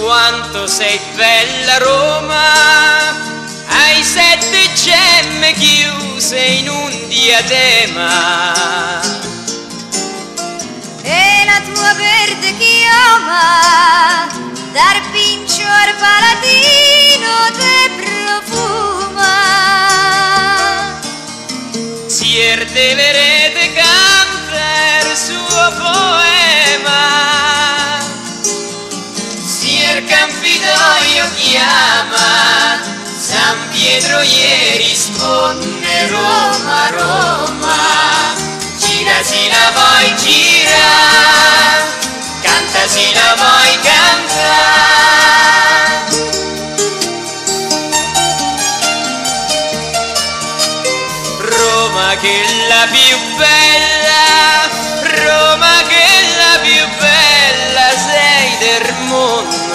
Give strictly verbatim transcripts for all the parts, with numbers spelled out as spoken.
Quanto sei bella Roma, hai sette gemme chiuse in un diadema. E la tua verde chioma, dal Pincio al Palatino te profuma. Sier de verede canta il suo poema, Sier Campidoglio chiama, San Pietro ieri risponde Roma, Roma. Gira si la vuoi gira, canta si la vuoi canta. Roma che è la più bella, Roma che è la più bella sei del mondo.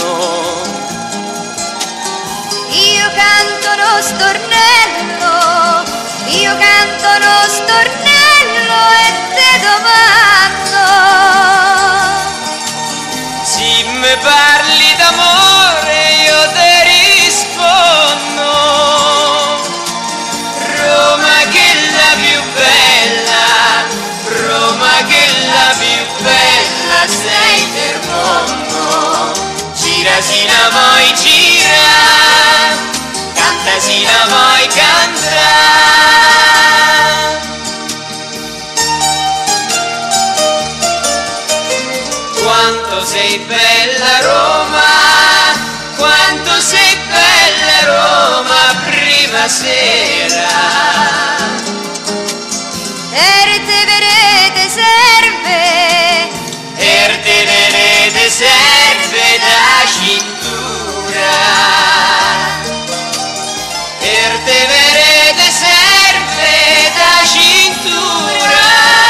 Io canto lo stornello, io canto lo stornello e te domando. Se mi parli d'amore io te rispondo. Roma che è la più bella, Roma che è la più bella sei del mondo. Gira si la vuoi gira, canta si la vuoi cantare. Quanto sei bella Roma, quanto sei bella Roma prima sera. Erte verete serve, Erte verete serve da cintura, Erte verete serve da cintura.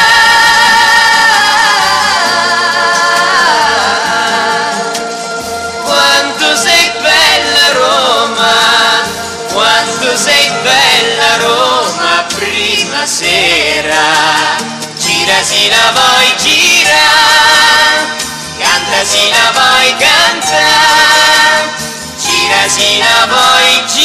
Quanto sei bella Roma, quanto sei bella Roma prima sera. Gira si la vuoi gira, canta si la vuoi canta, gira si la vuoi gira.